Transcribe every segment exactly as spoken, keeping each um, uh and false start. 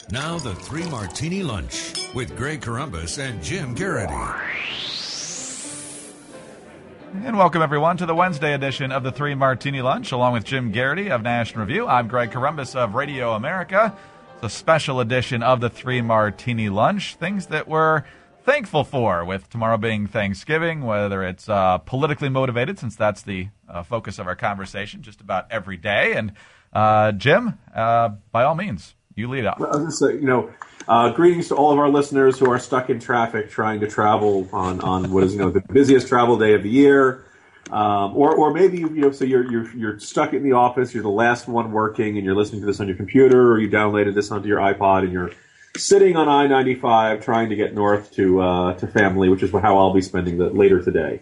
Now the Three Martini Lunch with Greg Corombos and Jim Garrity. And welcome, everyone, to the Wednesday edition of the Three Martini Lunch, along with Jim Garrity of National Review. I'm Greg Corombos of Radio America. It's a special edition of the Three Martini Lunch, things that we're thankful for, with tomorrow being Thanksgiving, whether it's uh, politically motivated, since that's the uh, focus of our conversation just about every day. And uh, Jim, uh, by all means, you lead up. Well, I was just say, you know, uh, greetings to all of our listeners who are stuck in traffic trying to travel on, on what is, you know, the busiest travel day of the year, um, or or maybe you know, so you're you're you're stuck in the office, you're the last one working, and you're listening to this on your computer, or you downloaded this onto your iPod, and you're sitting on I ninety-five trying to get north to uh, to family, which is how I'll be spending the later today.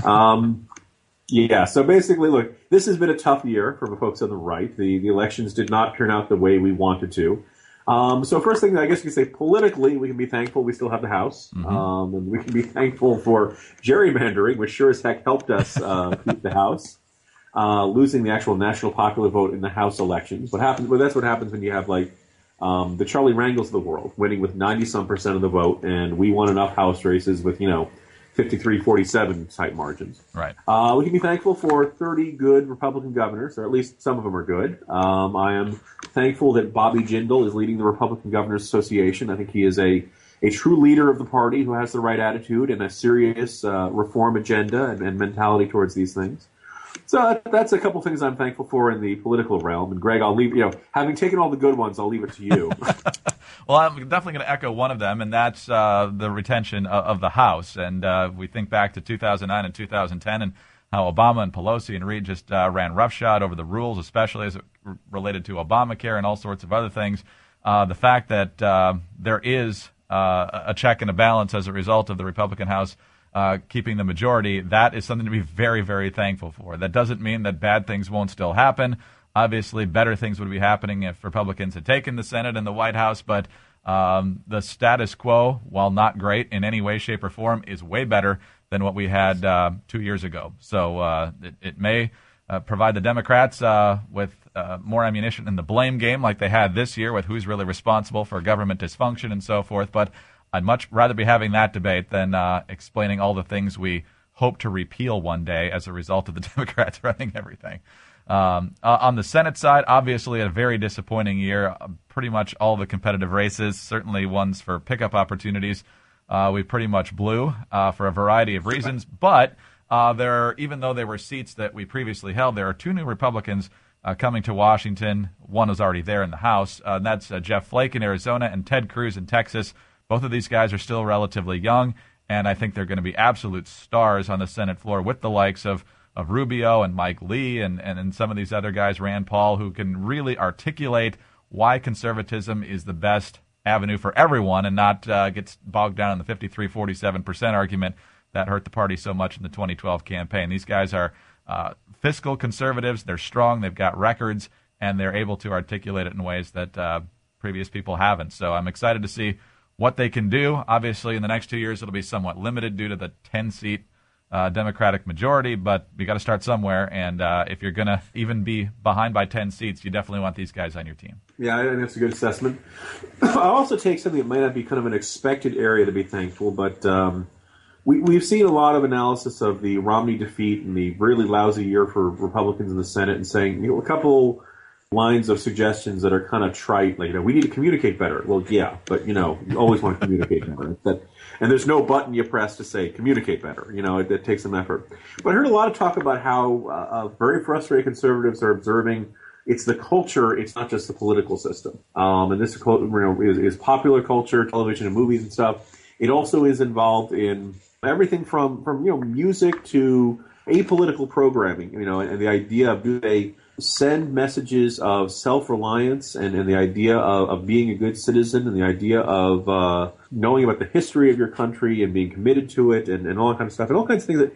Um, Yeah, so basically, look, this has been a tough year for the folks on the right. The the elections did not turn out the way we wanted to. Um, so first thing, I guess you could say, politically, we can be thankful we still have the House. Mm-hmm. Um, and we can be thankful for gerrymandering, which sure as heck helped us uh, keep the House, uh, losing the actual national popular vote in the House elections. What happens? Well, that's what happens when you have, like, um, the Charlie Rangels of the world winning with ninety-some percent of the vote, and we won enough House races with, you know, fifty-three forty-seven type margins. Right. Uh, we can be thankful for thirty good Republican governors, or at least some of them are good. Um, I am thankful that Bobby Jindal is leading the Republican Governors Association. I think he is a, a true leader of the party who has the right attitude and a serious uh, reform agenda and, and mentality towards these things. So that, that's a couple things I'm thankful for in the political realm. And Greg, I'll leave, you know, having taken all the good ones, I'll leave it to you. Well, I'm definitely going to echo one of them, and that's uh, the retention of, of the House. And uh, we think back to two thousand nine and two thousand ten and how Obama and Pelosi and Reid just uh, ran roughshod over the rules, especially as it r- related to Obamacare and all sorts of other things. Uh, the fact that uh, there is uh, a check and a balance as a result of the Republican House uh, keeping the majority, that is something to be very, very thankful for. That doesn't mean that bad things won't still happen. Obviously, better things would be happening if Republicans had taken the Senate and the White House, but um, the status quo, while not great in any way, shape, or form, is way better than what we had uh, two years ago. So uh, it, it may uh, provide the Democrats uh, with uh, more ammunition in the blame game like they had this year with who's really responsible for government dysfunction and so forth, but I'd much rather be having that debate than uh, explaining all the things we hope to repeal one day as a result of the Democrats running everything. Um, uh, on the Senate side, obviously a very disappointing year. Uh, pretty much all the competitive races, certainly ones for pickup opportunities, uh, we pretty much blew uh, for a variety of reasons. But uh, there, are, even though there were seats that we previously held, there are two new Republicans uh, coming to Washington. One is already there in the House, uh, and that's uh, Jeff Flake in Arizona and Ted Cruz in Texas. Both of these guys are still relatively young, and I think they're going to be absolute stars on the Senate floor with the likes of of Rubio and Mike Lee and, and, and some of these other guys, Rand Paul, who can really articulate why conservatism is the best avenue for everyone and not uh, get bogged down in the fifty-three forty-seven percent argument that hurt the party so much in the twenty twelve campaign. These guys are uh, fiscal conservatives. They're strong. They've got records, and they're able to articulate it in ways that uh, previous people haven't. So I'm excited to see what they can do. Obviously, in the next two years, it'll be somewhat limited due to the ten-seat Uh, Democratic majority, but you got to start somewhere, and uh, if you're going to even be behind by ten seats, you definitely want these guys on your team. Yeah, I think that's a good assessment. I'll also take something that might not be kind of an expected area to be thankful, but um, we, we've seen a lot of analysis of the Romney defeat and the really lousy year for Republicans in the Senate, and saying, you know, a couple lines of suggestions that are kind of trite, like, you know, we need to communicate better. Well, yeah, but, you know, you always want to communicate better. That, and there's no button you press to say communicate better. You know, it, it takes some effort. But I heard a lot of talk about how uh, very frustrated conservatives are observing it's the culture, it's not just the political system. Um, and this you know, is, is popular culture, television and movies and stuff. It also is involved in everything from, from you know, music to apolitical programming, you know, and, and the idea of do they send messages of self-reliance and, and the idea of, of being a good citizen and the idea of uh, knowing about the history of your country and being committed to it and, and all that kind of stuff and all kinds of things that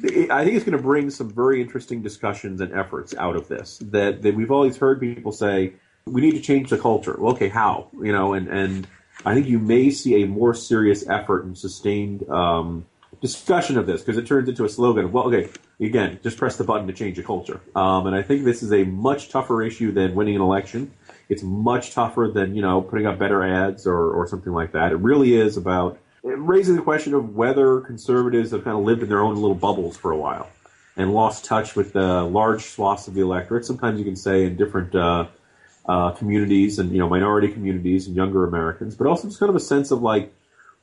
I think it's going to bring some very interesting discussions and efforts out of this that, that we've always heard people say, we need to change the culture. Well, okay, how? You know, and, and I think you may see a more serious effort and sustained um, discussion of this because it turns into a slogan of, well, okay, again, just press the button to change the culture. Um, and I think this is a much tougher issue than winning an election. It's much tougher than, you know, putting up better ads or, or something like that. It really is about raising the question of whether conservatives have kind of lived in their own little bubbles for a while and lost touch with the large swaths of the electorate. Sometimes you can say in different uh, uh, communities and, you know, minority communities and younger Americans, but also just kind of a sense of like,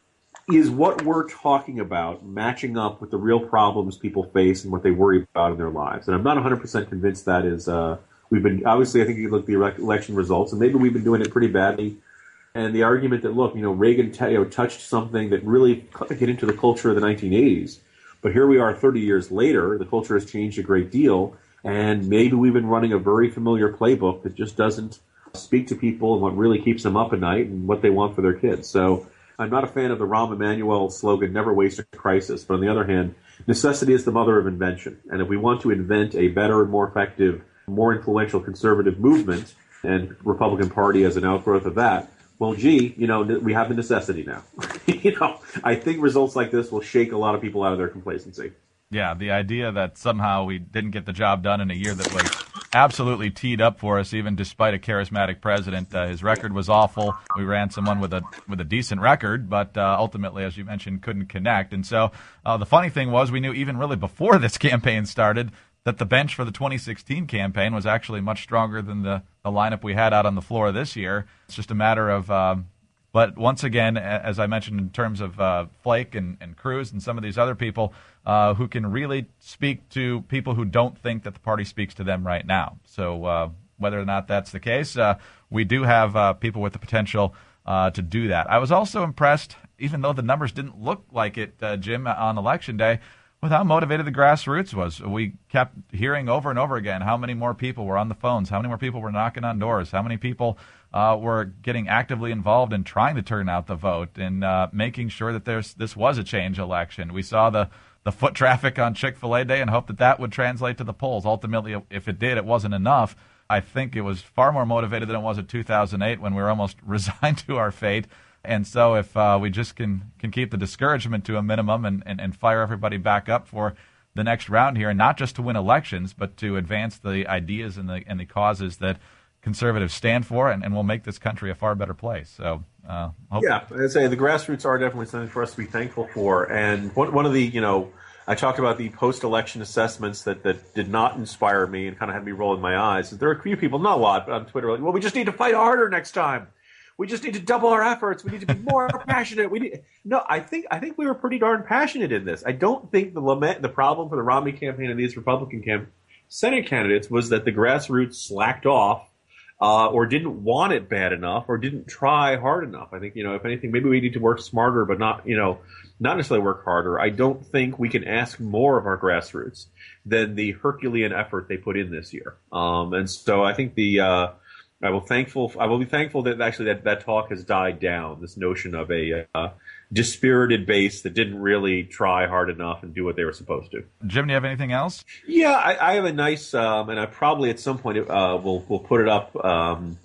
is what we're talking about matching up with the real problems people face and what they worry about in their lives? And I'm not one hundred percent convinced that is, uh, we've been, obviously I think you look at the election results and maybe we've been doing it pretty badly. And the argument that, look, you know, Reagan t- you know, touched something that really get into the culture of the nineteen eighties. But here we are thirty years later, the culture has changed a great deal. And maybe we've been running a very familiar playbook that just doesn't speak to people and what really keeps them up at night and what they want for their kids. So I'm not a fan of the Rahm Emanuel slogan, never waste a crisis. But on the other hand, necessity is the mother of invention. And if we want to invent a better and more effective, more influential conservative movement and Republican Party as an outgrowth of that, well, gee, you know, we have the necessity now. you know, I think results like this will shake a lot of people out of their complacency. Yeah, the idea that somehow we didn't get the job done in a year that was absolutely teed up for us, even despite a charismatic president. Uh, his record was awful. We ran someone with a with a decent record, but uh, ultimately, as you mentioned, couldn't connect. And so uh, the funny thing was, we knew even really before this campaign started that the bench for the twenty sixteen campaign was actually much stronger than the, the lineup we had out on the floor this year. It's just a matter of, um, but once again, as I mentioned, in terms of uh, Flake and, and Cruz and some of these other people uh, who can really speak to people who don't think that the party speaks to them right now. So uh, whether or not that's the case, uh, we do have uh, people with the potential uh, to do that. I was also impressed, even though the numbers didn't look like it, uh, Jim, on Election Day, with how motivated the grassroots was. We kept hearing over and over again how many more people were on the phones, how many more people were knocking on doors, how many people uh, were getting actively involved in trying to turn out the vote and uh, making sure that there's this was a change election. We saw the, the foot traffic on Chick-fil-A Day and hoped that that would translate to the polls. Ultimately, if it did, it wasn't enough. I think it was far more motivated than it was in two thousand eight when we were almost resigned to our fate. And so if uh, we just can, can keep the discouragement to a minimum and, and, and fire everybody back up for the next round here, and not just to win elections, but to advance the ideas and the and the causes that conservatives stand for, and, and will make this country a far better place. So, uh, yeah, I say the grassroots are definitely something for us to be thankful for. And one, one of the, you know, I talked about the post-election assessments that, that did not inspire me and kind of had me rolling my eyes. There are a few people, not a lot, but on Twitter, like, well, we just need to fight harder next time. We just need to double our efforts. We need to be more passionate. We need no. I think I think we were pretty darn passionate in this. I don't think the lament, the problem for the Romney campaign and these Republican camp Senate candidates was that the grassroots slacked off uh, or didn't want it bad enough or didn't try hard enough. I think, you know, if anything, maybe we need to work smarter, but not, you know, not necessarily work harder. I don't think we can ask more of our grassroots than the Herculean effort they put in this year. Um, and so I think the uh, I will thankful. I will be thankful that actually that, that talk has died down. This notion of a uh, dispirited base that didn't really try hard enough and do what they were supposed to. Jim, do you have anything else? Yeah, I, I have a nice, um, and I probably at some point uh, will will put it up. Um,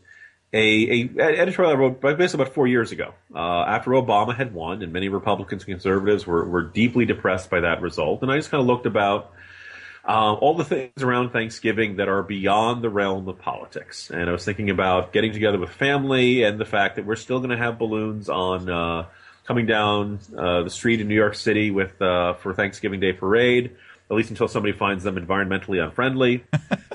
a, a editorial I wrote basically about four years ago, uh, after Obama had won, and many Republicans and conservatives were were deeply depressed by that result. And I just kind of looked about. Uh, all the things around Thanksgiving that are beyond the realm of politics. And I was thinking about getting together with family and the fact that we're still going to have balloons on uh, coming down uh, the street in New York City with uh, for Thanksgiving Day parade, at least until somebody finds them environmentally unfriendly.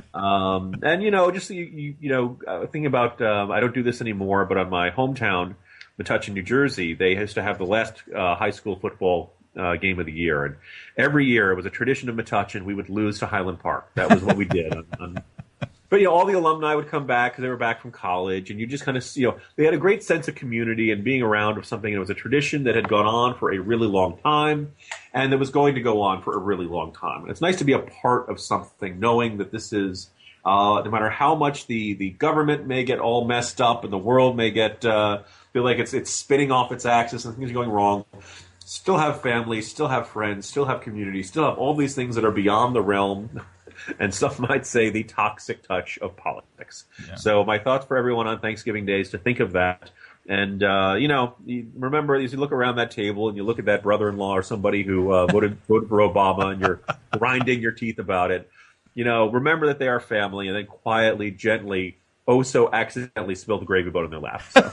um, and, you know, just, you, you, you know, uh, thinking about, um, I don't do this anymore, but on my hometown, Metuchen, New Jersey, they used to have the last uh, high school football Uh, game of the year, and every year it was a tradition of Metuchen. We would lose to Highland Park. That was what we did. on, on, but you know, all the alumni would come back because they were back from college, and you just kind of, you know, they had a great sense of community and being around of something. It was a tradition that had gone on for a really long time, and that was going to go on for a really long time. And it's nice to be a part of something, knowing that this is, uh, no matter how much the the government may get all messed up and the world may get uh, feel like it's it's spinning off its axis and things are going wrong. Still have family, still have friends, still have community, still have all these things that are beyond the realm, and some might say the toxic touch of politics. Yeah. So my thoughts for everyone on Thanksgiving Day is to think of that. And, uh, you know, you remember, as you look around that table and you look at that brother-in-law or somebody who uh, voted, voted for Obama and you're grinding your teeth about it, you know, remember that they are family, and then quietly, gently oh so accidentally spill the gravy boat in their lap. So.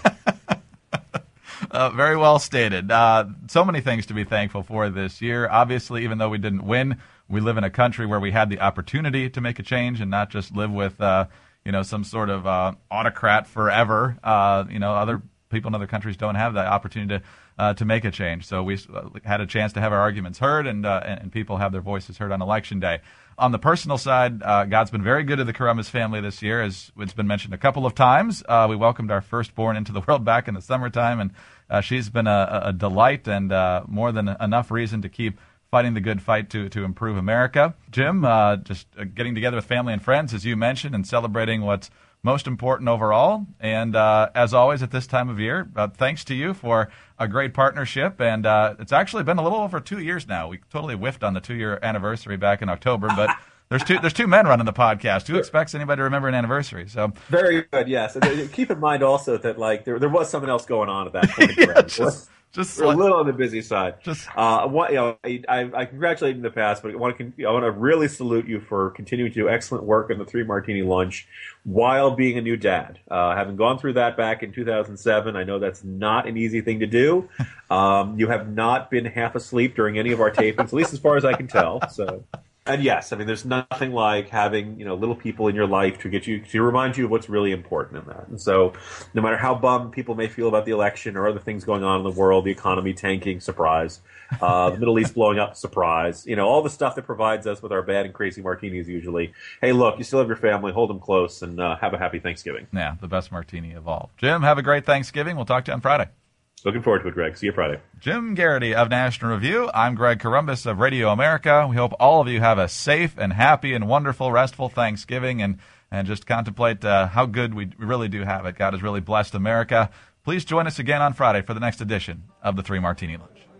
Uh, very well stated. Uh, so many things to be thankful for this year. Obviously, even though we didn't win, we live in a country where we had the opportunity to make a change and not just live with, uh, you know, some sort of uh, autocrat forever. Uh, you know, other people in other countries don't have that opportunity to uh, to make a change. So we had a chance to have our arguments heard, and uh, and people have their voices heard on Election Day. On the personal side, uh, God's been very good to the Columbus family this year, as it's been mentioned a couple of times. Uh, we welcomed our firstborn into the world back in the summertime, and uh, she's been a, a delight and uh, more than enough reason to keep fighting the good fight to to improve America. Jim, uh, just uh, getting together with family and friends, as you mentioned, and celebrating what's most important overall. And uh, as always at this time of year, uh, thanks to you for a great partnership. And uh, it's actually been a little over two years now. We totally whiffed on the two-year anniversary back in October, but there's two there's two men running the podcast. Who expects anybody to remember an anniversation? So very good, yes. And keep in mind also that like there there was something else going on at that point. yeah, just, just We're like, a little on the busy side. Just uh, what you know, I, I, I congratulate you in the past, but I want to I want to really salute you for continuing to do excellent work in the Three Martini Lunch while being a new dad. Uh, having gone through that back in two thousand seven, I know that's not an easy thing to do. Um, you have not been half asleep during any of our tapings, at least as far as I can tell. So. And yes, I mean, there's nothing like having, you know, little people in your life to get you, to remind you of what's really important in that. And so no matter how bummed people may feel about the election or other things going on in the world, the economy tanking, surprise, uh, the Middle East blowing up, surprise, you know, all the stuff that provides us with our bad and crazy martinis usually. Hey, look, you still have your family, hold them close, and uh, have a happy Thanksgiving. Yeah, the best martini of all. Jim, have a great Thanksgiving. We'll talk to you on Friday. Looking forward to it, Greg. See you Friday. Jim Garrity of National Review. I'm Greg Corombos of Radio America. We hope all of you have a safe and happy and wonderful, restful Thanksgiving, and, and just contemplate uh, how good we really do have it. God has really blessed America. Please join us again on Friday for the next edition of the Three Martini Lunch.